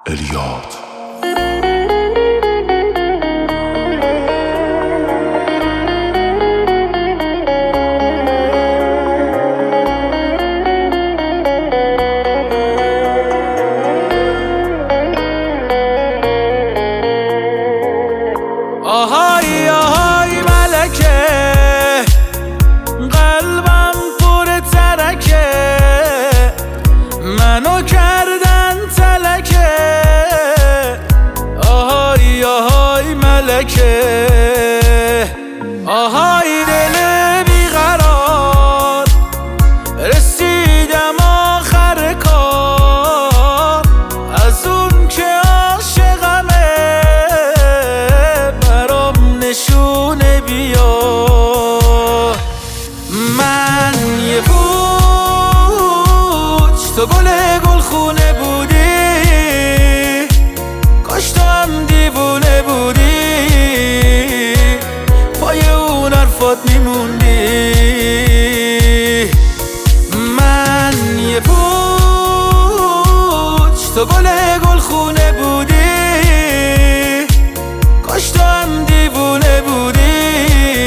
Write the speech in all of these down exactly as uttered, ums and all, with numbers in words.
الیاد. آهای آهای ملکه، قلبم پر ترکه، منو کردن تلکه. آهای آهای ملکه، آهای دل بیقرار، رسیدم آخر کار. از اون که عاشقمه برام نشونه بیا. من یه پوچ تو گل گلخونه بودی، کاش تو هم دیوونه بودی، پای اون حرفات میموندی. من یه پوچ تو گل گلخونه بودی، کاش تو هم دیوونه بودی،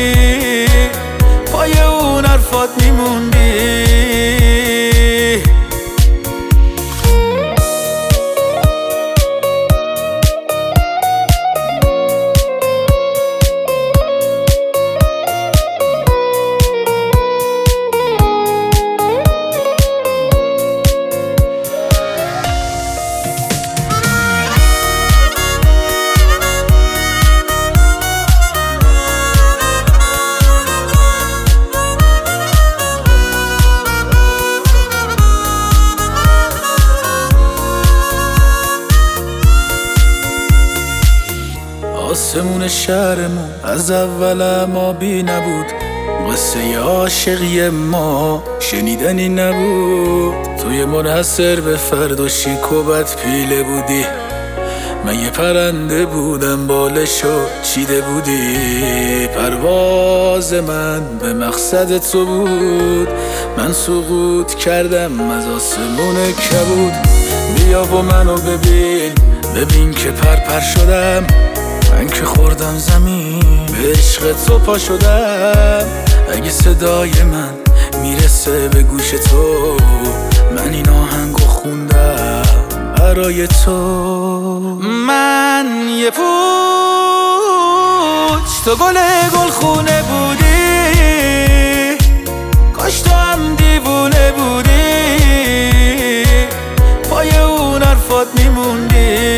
پای اون حرفات میموندی. آسمون شهرمون از اول ما بی نبود، قصه عاشقی ما شنیدنی نبود. توی منحصر به فرد و شیکوبت پیله بودی، من یه پرنده بودم بالشو چیده بودی. پرواز من به مقصد تو بود، من سقوط کردم از آسمون کبود. بیا و منو ببین، ببین که پرپر شدم، من که خوردم زمین به عشق تو پا شدم. اگه صدای من میرسه به گوش تو، من این آهنگو خوندم برای تو. من یه پوچ تو گل گلخونه بودی، کاش تو هم دیوونه بودی، پای اون حرفات میموندی.